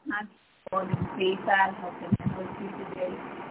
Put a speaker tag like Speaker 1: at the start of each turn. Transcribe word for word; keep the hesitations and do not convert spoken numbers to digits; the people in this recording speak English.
Speaker 1: Thanks for this space. How can I help you today?